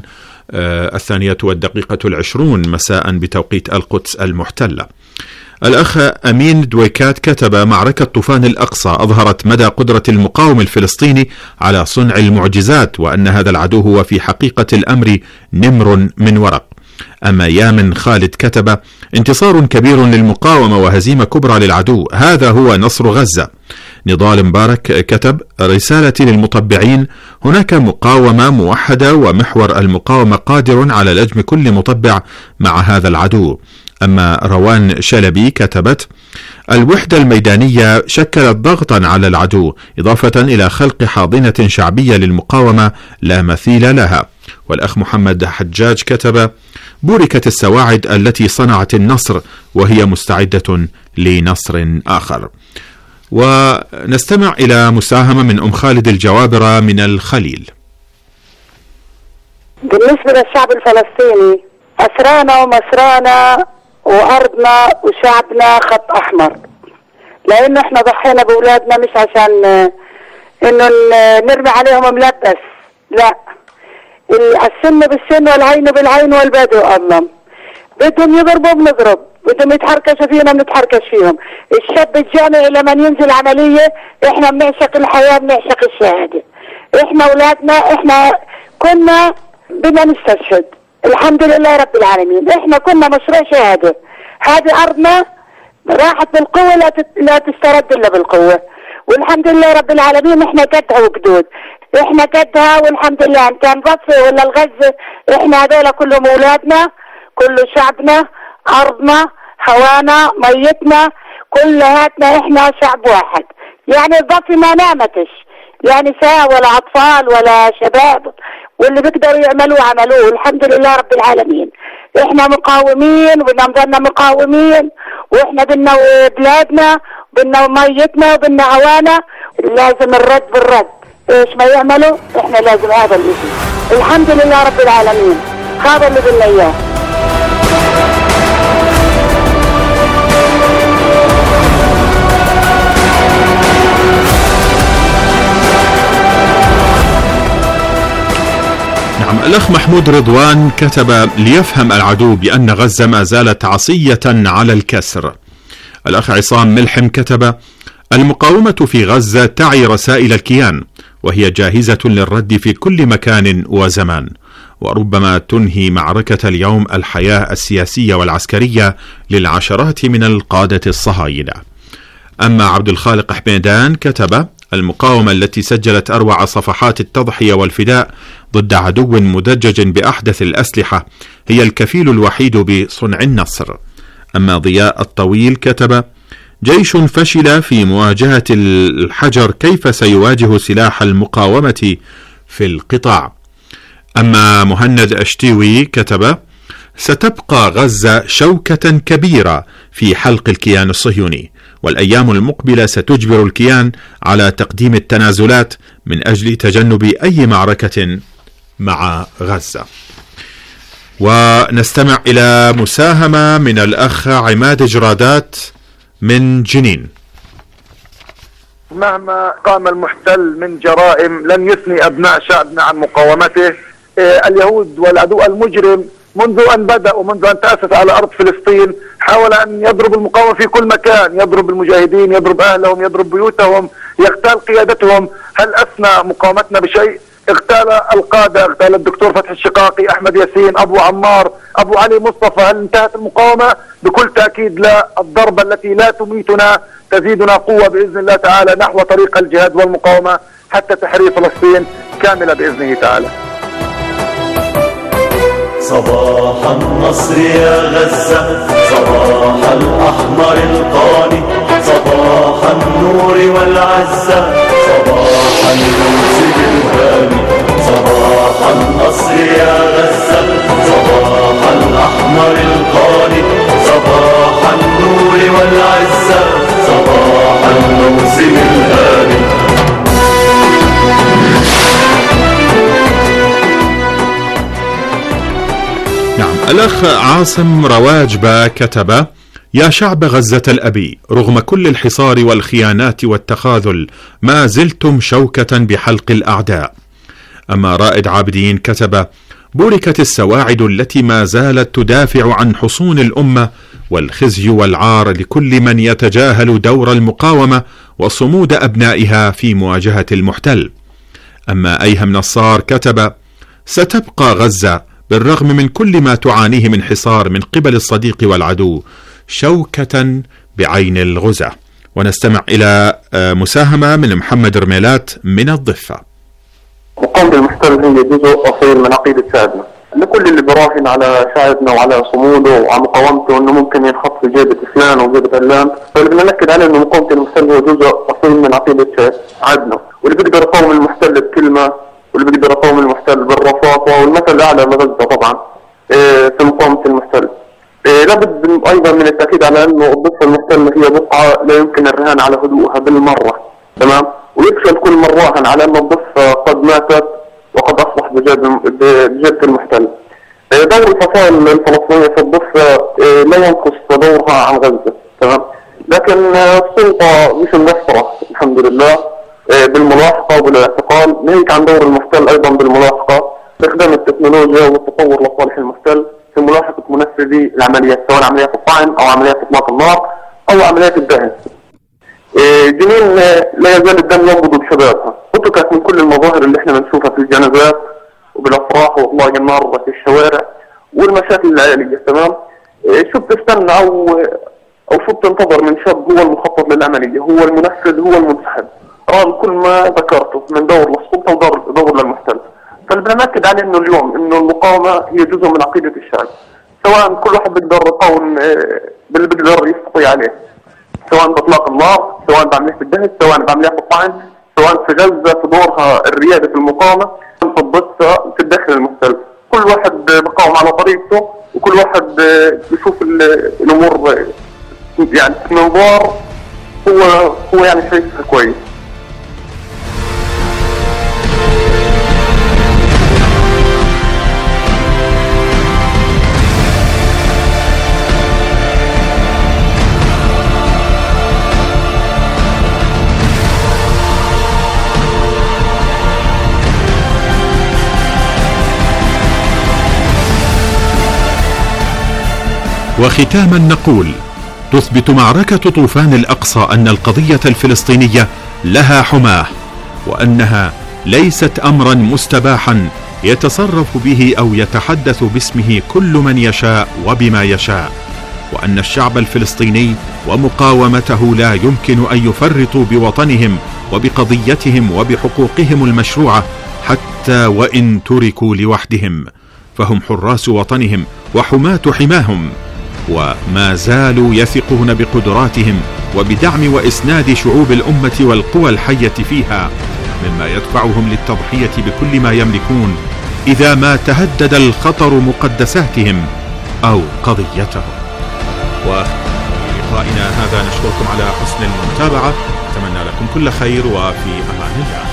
2:20 مساء بتوقيت القدس المحتلة. الأخ أمين دويكات كتب: معركة طوفان الأقصى أظهرت مدى قدرة المقاوم الفلسطيني على صنع المعجزات، وأن هذا العدو هو في حقيقة الأمر نمر من ورق. أما يامن خالد كتب: انتصار كبير للمقاومة وهزيمة كبرى للعدو، هذا هو نصر غزة. نضال مبارك كتب: رسالتي للمطبعين، هناك مقاومة موحدة ومحور المقاومة قادر على لجم كل مطبع مع هذا العدو. أما روان شلبي كتبت: الوحدة الميدانية شكلت ضغطا على العدو، إضافة إلى خلق حاضنة شعبية للمقاومة لا مثيل لها. والأخ محمد حجاج كتب: بوركت السواعد التي صنعت النصر وهي مستعدة لنصر آخر. ونستمع إلى مساهمة من أم خالد الجوابرة من الخليل. بالنسبة للشعب الفلسطيني، أسرانا ومسرانا وأرضنا وشعبنا خط أحمر، لأنه إحنا ضحينا بأولادنا مش عشان إنه نرمي عليهم ملبس، لا، السن بالسن والعين بالعين والبدو أظلم. بدهم يضربوا بنضرب، بدهم يتحركشوا فينا بنتحركش فيهم. الشاب الجامعي لما ينزل عملية إحنا بنعشق الحياة، بنعشق الشهادة. إحنا أولادنا إحنا كنا بدنا نستشهد، الحمد لله رب العالمين. إحنا كنا مشروع شهادة، هذه أرضنا راحت بالقوة لا تسترد إلا بالقوة، والحمد لله رب العالمين. إحنا قدها وقدود، إحنا قدها والحمد لله. إن كان ضفة ولا الغزة، إحنا هذول كلهم أولادنا، كل شعبنا، أرضنا، هوانا، ميتنا، كلهاتنا. إحنا شعب واحد، يعني الضفة ما نامتش، لا نساء ولا أطفال ولا شباب، واللي بيقدروا يعملوه عملوه، الحمد لله رب العالمين. إحنا مقاومين وبدنا نضلنا مقاومين، وإحنا بدنا بلادنا، بدنا ميتنا، وبدنا هوانا. لازم الرد بالرد، إيش ما يعملوا إحنا لازم هذا اللي فيه. الحمد لله رب العالمين، هذا اللي بدنا إياه. الأخ محمود رضوان كتب: ليفهم العدو بأن غزة ما زالت عصية على الكسر. الأخ عصام ملحم كتب: المقاومة في غزة تعي رسائل الكيان، وهي جاهزة للرد في كل مكان وزمان، وربما تنهي معركة اليوم الحياة السياسية والعسكرية للعشرات من القادة الصهاينة. أما عبد الخالق حميدان كتب: المقاومة التي سجلت أروع صفحات التضحية والفداء ضد عدو مدجج بأحدث الأسلحة هي الكفيل الوحيد بصنع النصر. أما ضياء الطويل كتب: جيش فشل في مواجهة الحجر، كيف سيواجه سلاح المقاومة في القطاع؟ أما مهند أشتيوي كتب: ستبقى غزة شوكة كبيرة في حلق الكيان الصهيوني، والأيام المقبلة ستجبر الكيان على تقديم التنازلات من أجل تجنب أي معركة مع غزة. ونستمع إلى مساهمة من الأخ عماد جرادات من جنين. مهما قام المحتل من جرائم لن يثني أبناء شعبنا عن مقاومته. اليهود والعدو المجرم منذ أن بدأ ومنذ أن تأسس على أرض فلسطين حاول أن يضرب المقاومة في كل مكان، يضرب المجاهدين، يضرب أهلهم، يضرب بيوتهم، يغتال قيادتهم. هل أثنى مقاومتنا بشيء؟ اغتال القادة، اغتال الدكتور فتحي الشقاقي، أحمد ياسين، أبو عمار، أبو علي مصطفى. هل انتهت المقاومة؟ بكل تأكيد لا. الضربة التي لا تميتنا تزيدنا قوة بإذن الله تعالى نحو طريق الجهاد والمقاومة حتى تحرير فلسطين كاملة بإذنه تعالى. صباح النصر يا غزة، صباح الأحمر القاني، صباح النور والعزة، صباح الموسم الهاني، صباح النصر يا غزة، صباح الأحمر القاني، صباح النور والعزة، صباح الموسم الهاني. الأخ عاصم رواجبة كتب: يا شعب غزة الأبي، رغم كل الحصار والخيانات والتخاذل ما زلتم شوكة بحلق الأعداء. أما رائد عابدين كتب: بوركت السواعد التي ما زالت تدافع عن حصون الأمة، والخزي والعار لكل من يتجاهل دور المقاومة وصمود أبنائها في مواجهة المحتل. أما أيهم نصار كتب: ستبقى غزة بالرغم من كل ما تعانيه من حصار من قبل الصديق والعدو شوكة بعين الغزة. ونستمع إلى مساهمة من محمد رميلات من الضفة. مقاومة المحتل هي جزء أصيل من عقيدة شعبنا، لكل اللي براهن على شعبنا وعلى صموده وعلى مقاومته انه ممكن ينحط في جيبة فلان وجيبة علان، فاللي بدنا نأكد عليه انه مقاومة المحتل هو جزء أصيل من عقيدة شعبنا، واللي بيقدر يقاوم المحتل بكلمة، واللي بيقدر يقاوم المحتل بالرصاصة، والمثل الأعلى لغزة طبعا في مقاومة المحتل. لابد أيضا من التأكيد على أنه الضفة المحتلة هي بقعة لا يمكن الرهان على هدوءها بالمرة، تمام؟ ويفشل كل من راهن على أن الضفة قد ماتت وقد أصبح بجد المحتل. دور الفصائل الفلسطينية في الضفة لا ينقص دورها عن غزة، تمام؟ لكن السلطة مش مقصرة الحمد لله بالملاحقة وبالاعتقال، ناهيك عن دور المحتل أيضا بالملاحقة باستخدام التكنولوجيا والتطور لصالح المحتل في ملاحقة منفذي العمليات، سواء عمليات الطعن أو عمليات إطلاق النار أو عمليات الدهن. جنين لا يزال الدم ينبض بشبابها، وتكت من كل المظاهر اللي احنا بنشوفها في الجنازات وبالأفراح وإطلاق النار في الشوارع والمشاكل العائلية، تمام؟ شو بتستنى أو شو بتنتظر من شاب هو المخطط للعملية، هو المنفذ، هو المنسحب، رغم كل ما ذكرته من دور للسلطة ودور للمحتل. فاللي بنأكد عليه انه اليوم انه المقاومة هي جزء من عقيدة الشعب، سواء كل واحد بيقدر يقاوم باللي بيقدر يستطيع عليه، سواء بإطلاق النار، سواء بعملية الدهن، سواء بعمليات الطعن، سواء في غزة في دورها الريادة في المقاومة، في الضفة في الداخل المحتل. كل واحد بقاوم على طريقته، وكل واحد بيشوف الأمور يعني منظار هو يعني شايفها كويس. وختاما نقول: تثبت معركة طوفان الأقصى أن القضية الفلسطينية لها حماه، وأنها ليست أمرا مستباحا يتصرف به أو يتحدث باسمه كل من يشاء وبما يشاء، وأن الشعب الفلسطيني ومقاومته لا يمكن أن يفرطوا بوطنهم وبقضيتهم وبحقوقهم المشروعة حتى وإن تركوا لوحدهم، فهم حراس وطنهم وحماة حماهم، وما زالوا يثقون بقدراتهم وبدعم وإسناد شعوب الأمة والقوى الحية فيها، مما يدفعهم للتضحية بكل ما يملكون إذا ما تهدد الخطر مقدساتهم أو قضيتهم. وفي لقائنا هذا نشكركم على حسن المتابعة، أتمنى لكم كل خير وفي أمان الله.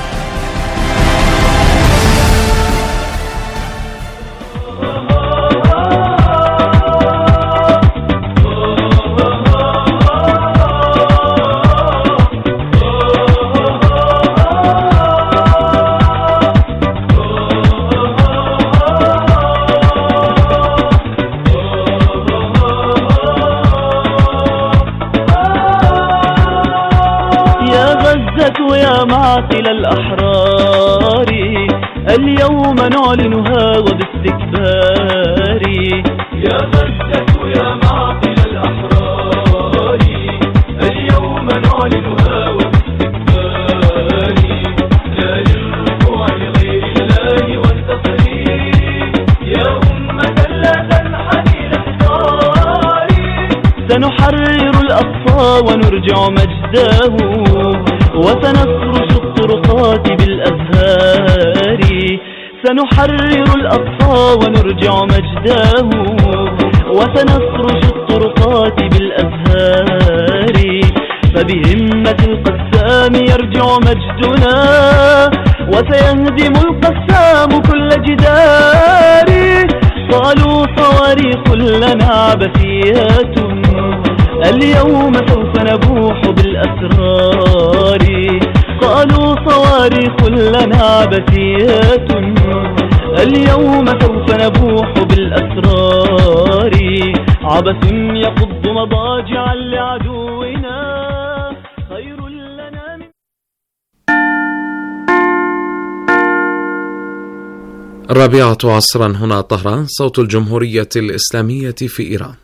يا معقل الأحرار، اليوم نعلنها وباستكبار. يا غزة يا معقل الأحرار، اليوم نعلنها وباستكبار. لا للركوع لغير الله والتقرير، يا أمة سنحرر الأقصى ونرجع مجده وسنفرش الطرقات بالأزهار. سنحرر الأقصى ونرجع مجده وسنفرش الطرقات بالأزهار. فبهمة القسام يرجع مجدنا وسيهدم القسام كل جدار. قالوا صواريخ لنا عبثيات اليوم سوف نبوح بالأسرار. قالوا صواريخ لنا عبثيات اليوم سوف نبوح بالأسرار. عبث يقض مضاجعا لعدونا خير لنا من 4 عصرا هنا طهران، صوت الجمهورية الإسلامية في إيران.